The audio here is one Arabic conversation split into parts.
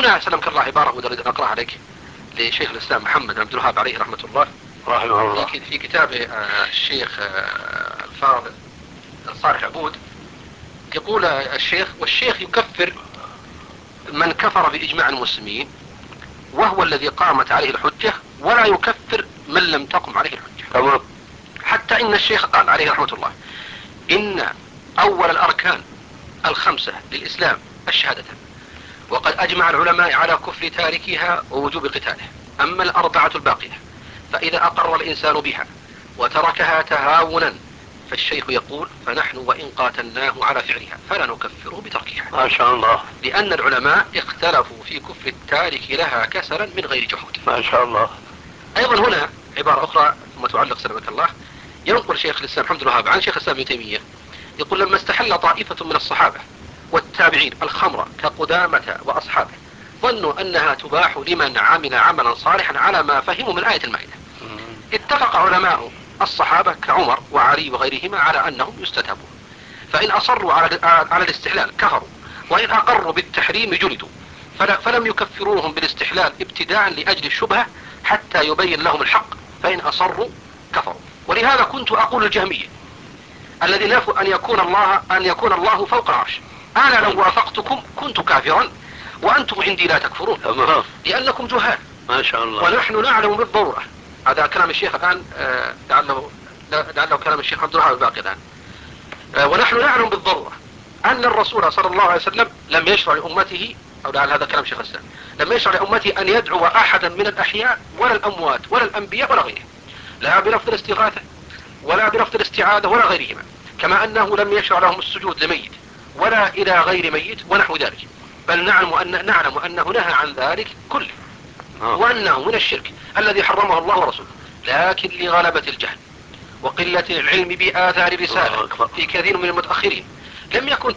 هنا سلمك الله عبارة أريد أن أقرأ عليك لشيخ الإسلام محمد بن عبد الوهاب عليه رحمة الله رحمه الله في كتابه الشيخ الفاضل صالح العبود. يقول الشيخ: والشيخ يكفر من كفر بإجماع المسلمين وهو الذي قامت عليه الحجة، ولا يكفر من لم تقم عليه الحجة. تمام. حتى إن الشيخ قال عليه رحمة الله: إن أول الأركان الخمسة للإسلام الشهادتان، وقد أجمع العلماء على كفر تاركها ووجوب قتاله. أما الأربعة الباقية فإذا أقر الإنسان بها وتركها تهاونا فالشيخ يقول: فنحن وإن قاتلناه على فعلها فلا نكفره بتركها. ما شاء الله. لأن العلماء اختلفوا في كفر التارك لها كسلا من غير جحود. ما شاء الله. أيضا هنا عبارة أخرى ثم تعلق سلمك الله. ينقل شيخ الإسلام محمد بن الوهاب عن شيخ الإسلام ابن تيمية يقول: لما استحل طائفة من الصحابة والتابعين الخمر كقدامة وأصحابه ظنوا أنها تباح لمن عمل عملا صالحا على ما فهموا من آية المائدة. اتفق علماء الصحابة كعمر وعلي وغيرهما على أنهم يستتابون، فإن أصروا على الاستحلال كفروا، وإن أقروا بالتحريم جلدوا، فلم يكفروهم بالاستحلال ابتداء لأجل الشبهة حتى يبين لهم الحق، فإن أصروا كفروا. ولهذا كنت أقول الجهمية الذي نفوا أن يكون الله فوق العرش: أنا لو وافقتكم كنت كافرا وأنتم عندي لا تكفرون لأنكم جهال. ما شاء الله. ونحن نعلم بالضرورة، هذا كلام الشيخ الآن، لعله كلام الشيخ عبد الوهاب الباقي الآن. ونحن نعلم بالضرورة أن الرسول صلى الله عليه وسلم لم يشرع لأمته، أو لعل هذا كلام شيخ الإسلام، لم يشرع لأمته أن يدعو أحدا من الأحياء ولا الأموات ولا الأنبياء ولا غيرهم، لا بلفظ الاستغاثة ولا بلفظ الاستعاذة ولا غيرهما، كما أنه لم يشرع لهم السجود لميت ولا إلى غير ميت ونحو ذلك، بل نعلم أنه نهى عن ذلك كله، وأنه من الشرك الذي حرمه الله ورسوله. لكن لغلبة الجهل وقلة العلم بآثار الرسالة في كثير من المتأخرين لم يكن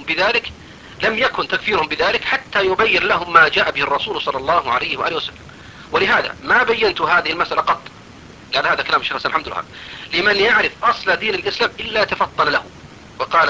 تكفيرهم بذلك حتى يبين لهم ما جاء به الرسول صلى الله عليه وآله وسلم. ولهذا ما بينت هذه المسألة قط، لأن هذا كلام الشيخ الحمد لله، لمن يعرف أصل دين الإسلام إلا تفطن له وقال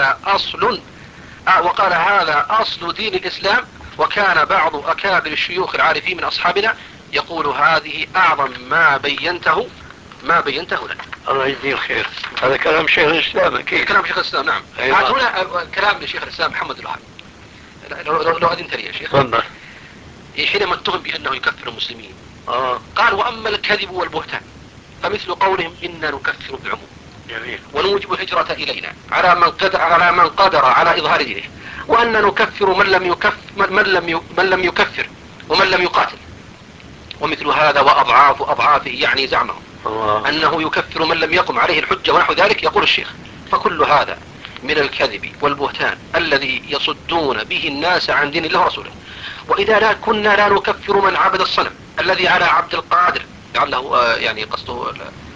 هذا أصل دين الإسلام. وكان بعض أكابر الشيوخ العارفين من أصحابنا يقول: هذه أعظم ما بينته لنا. الله يجزيه الخير. هذا كلام شيخ الإسلام أكيد. كلام شيخ الإسلام، نعم. هنا كلام لشيخ الإسلام محمد بن الوهاب. لو أذنت لي يا شيخ. تفضل. حينما اتهم بأنه يكفر المسلمين قال: وأما الكذب والبهتان فمثل قولهم إنا نكفر بالعموم ونوجب الهجرة إلينا على من قدر على إظهار دينه، وأن نكفر من لم يكفر ومن لم يقاتل، ومثل هذا وأضعاف أضعافه، يعني زعمهم أنه يكفر من لم يقم عليه الحجة ونحو ذلك. يقول الشيخ: فكل هذا من الكذب والبهتان الذي يصدون به الناس عن دين الله ورسوله. وإذا كنا لا نكفر من عبد الصنم الذي على عبد القادر، لعله يعني قصده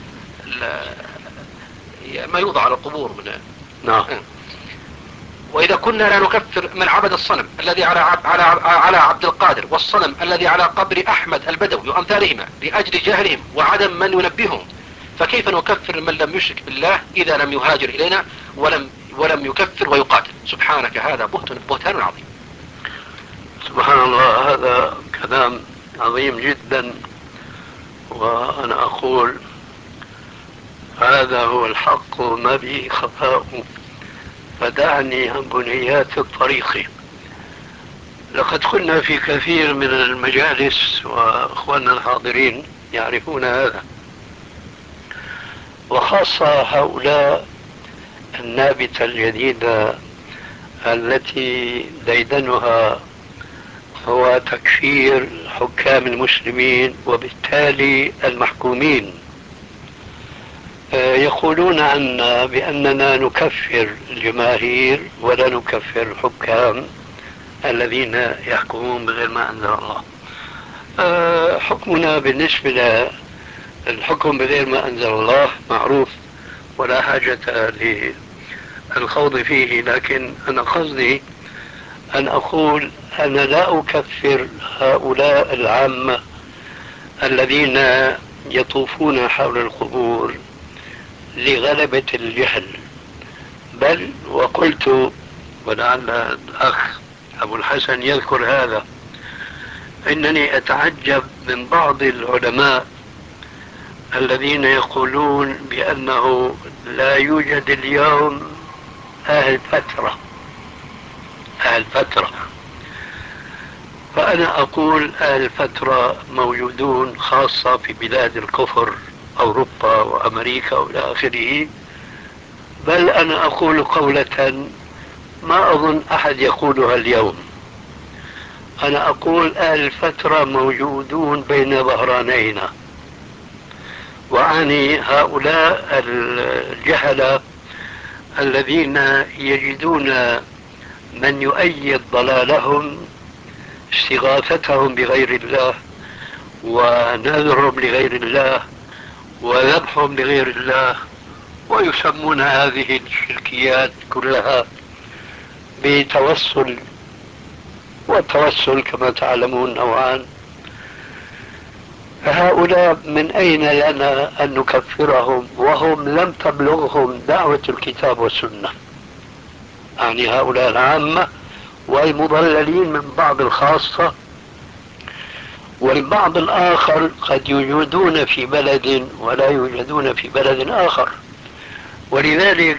ما يوضع على القبور من نعم. وإذا كنا لا نكفر من عبد الصنم الذي على عبد القادر، والصنم الذي على قبر أحمد البدوي وأمثالهما لأجل جهلهم وعدم من ينبههم، فكيف نكفر من لم يشرك بالله إذا لم يهاجر إلينا ولم يكفر ويقاتل؟ سبحانك، هذا بهتان عظيم. سبحان الله. هذا كلام عظيم جدا، وأنا أقول هذا هو الحق ما به خفاء، فدعني عن بنيات الطريق. لقد قلنا في كثير من المجالس، وأخواننا الحاضرين يعرفون هذا، وخاصة هؤلاء النابتة الجديدة التي ديدنها هو تكفير حكام المسلمين وبالتالي المحكومين. يقولون عنا بأننا نكفر الجماهير ولا نكفر الحكام الذين يحكمون بغير ما أنزل الله. حكمنا بالنسبة للحكم بغير ما أنزل الله معروف ولا حاجة للخوض فيه، لكن أنا قصدي أن أقول أنا لا أكفر هؤلاء العامة الذين يطوفون حول القبور لغلبة الجهل، بل وقلت، ولعل الأخ أبو الحسن يذكر هذا، إنني أتعجب من بعض العلماء الذين يقولون بأنه لا يوجد اليوم أهل فترة. أهل فترة. فأنا أقول أهل فترة موجودون، خاصة في بلاد الكفر، أوروبا وأمريكا وإلى آخره. بل أنا أقول قولة ما أظن أحد يقولها اليوم. أنا أقول أهل الفترة موجودون بين ظهرانينا، وأعني هؤلاء الجهلة الذين يجدون من يؤيد ضلالهم، استغاثتهم بغير الله ونذرهم لغير الله وذبحهم لغير الله، ويسمون هذه الشركيات كلها بتوسل، والتوسل كما تعلمون نوعان. فهؤلاء من أين لنا أن نكفرهم وهم لم تبلغهم دعوة الكتاب والسنة؟ يعني هؤلاء العامة، والمضللين من بعض الخاصة، والبعض الآخر قد يوجدون في بلد ولا يوجدون في بلد آخر. ولذلك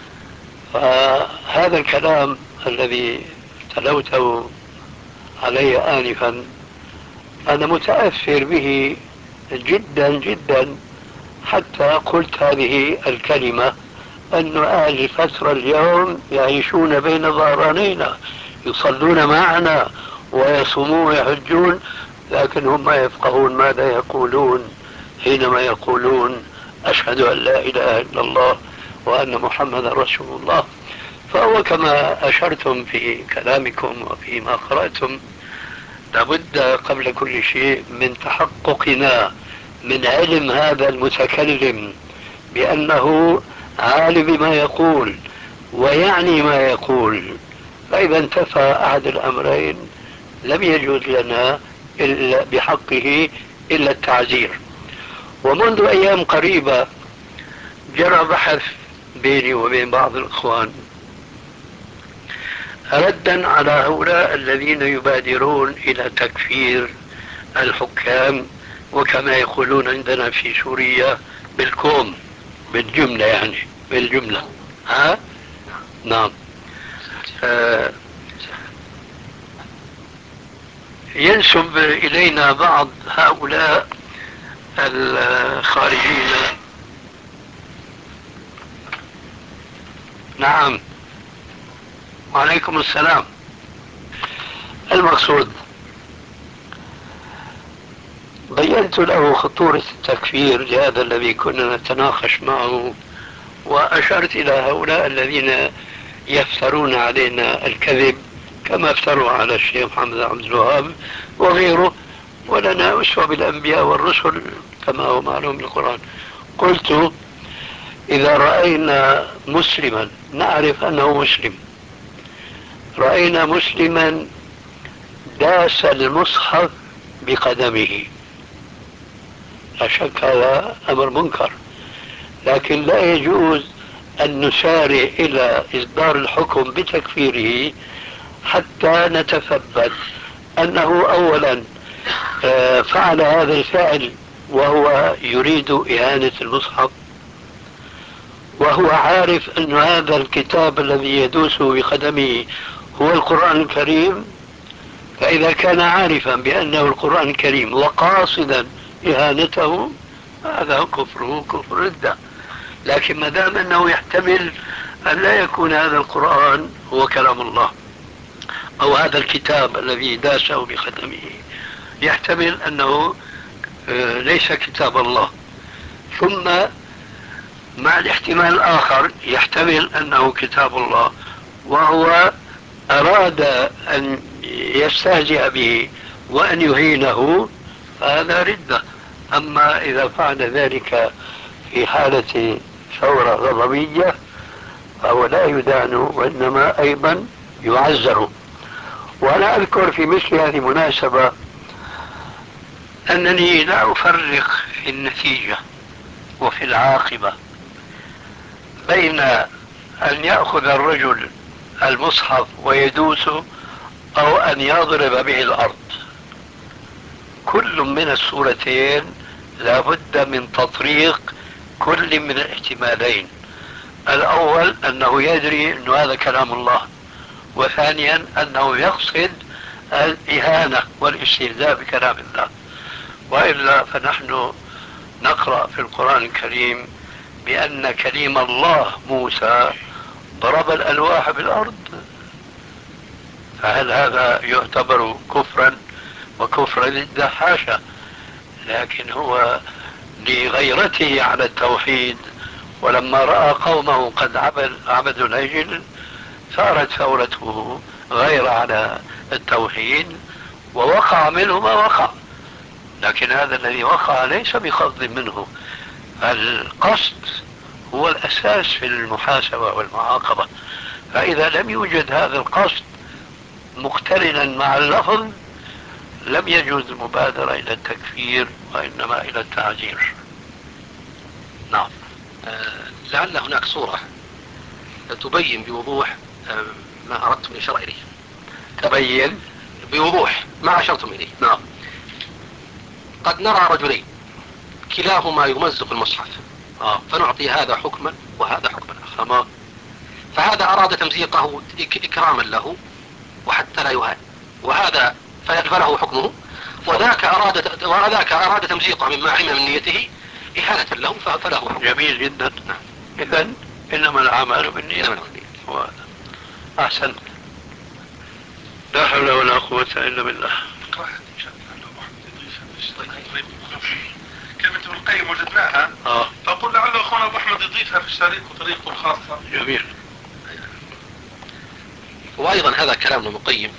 هذا الكلام الذي تلوته علي آنفا أنا متأثر به جدا جدا، حتى قلت هذه الكلمة أن أهل الفترة اليوم يعيشون بين ظهرانينا، يصلون معنا ويصومون ويحجون، لكن هم ما يفقهون ماذا يقولون حينما يقولون أشهد أن لا إله إلا الله وأن محمد رسول الله. فهو كما أشرتم في كلامكم وفيما قرأتم، لابد قبل كل شيء من تحققنا من علم هذا المتكلم بأنه عالم بما يقول ويعني ما يقول. فإذا انتفى أحد الأمرين لم يجوز لنا إلا بحقه إلا التعزير. ومنذ أيام قريبة جرى بحث بيني وبين بعض الإخوان ردا على هؤلاء الذين يبادرون إلى تكفير الحكام، وكما يقولون عندنا في سوريا بالكوم، بالجملة، يعني بالجملة. ها؟ نعم. ينسب إلينا بعض هؤلاء الخارجين. نعم، وعليكم السلام. المقصود بينت له خطورة التكفير لهذا الذي كنا نتناقش معه، وأشرت إلى هؤلاء الذين يفترون علينا الكذب كما افتروا على الشيخ محمد عبد الوهاب وغيره، ولنا أسوة بالأنبياء والرسل كما هو معلوم بالقرآن. قلت إذا رأينا مسلما نعرف أنه مسلم، رأينا مسلما داس المصحف بقدمه، لا شك هذا أمر منكر، لكن لا يجوز أن نسارع إلى إصدار الحكم بتكفيره حتى نتثبت أنه أولا فعل هذا الفعل وهو يريد إهانة المصحف، وهو عارف أن هذا الكتاب الذي يدوس بقدمه هو القرآن الكريم. فإذا كان عارفا بأنه القرآن الكريم وقاصدا إهانته، هذا كفره كفر ردة. لكن ما دام أنه يحتمل أن لا يكون هذا القرآن هو كلام الله، أو هذا الكتاب الذي داسه بقدمه يحتمل أنه ليس كتاب الله، ثم مع الاحتمال الآخر يحتمل أنه كتاب الله وهو أراد أن يستهزئ به وأن يهينه، فهذا ردة. أما إذا فعل ذلك في حالة ثورة غضبية فهو لا يدان، وإنما أيضا يعزر. وأنا أذكر في مثل هذه المناسبة أنني لا أفرق في النتيجة وفي العاقبة بين أن يأخذ الرجل المصحف ويدوسه أو أن يضرب به الأرض. كل من الصورتين لابد من تطريق كل من الاحتمالين. الأول أنه يدري أن هذا كلام الله، وثانيا أنه يقصد الإهانة والاستهزاء بكلام الله. وإلا فنحن نقرأ في القرآن الكريم بأن كليم الله موسى ضرب الألواح بالأرض، فهل هذا يعتبر كفرا وكفرا ضد؟ حاشا، لكن هو لغيرته على التوحيد، ولما رأى قومه قد عبدوا العجل صارت ثورته غير على التوحيد، ووقع منه ما وقع. لكن هذا الذي وقع ليس بقصد منه. القصد هو الأساس في المحاسبة والمعاقبة، فإذا لم يوجد هذا القصد مقترنا مع اللفظ لم يجوز المبادرة إلى التكفير، وإنما إلى التعزير. نعم. لعل هناك صورة تبين بوضوح ما أردتم الإشارة إليه. تبين بوضوح ما أشرتم إليه. نعم. قد نرى رجلين كلاهما يمزق المصحف، فنعطي هذا حكما وهذا حكما آخر. فهذا أراد تمزيقه إكراما له وحتى لا يهان، وهذا فله حكمه، وذاك أراد تمزيقه مما علم من نيته إهانة له فله حكمه. جميل جدا. إذن إنما الأعمال بالنيات. أحسن. لا حول ولا قوة إلا بالله. كلمة ابن القيم وجدناها، فقل لعل أخونا أبو أحمد يضيفها في الشريط وطريقته الخاصة. جميل. وأيضا هذا كلام ابن القيم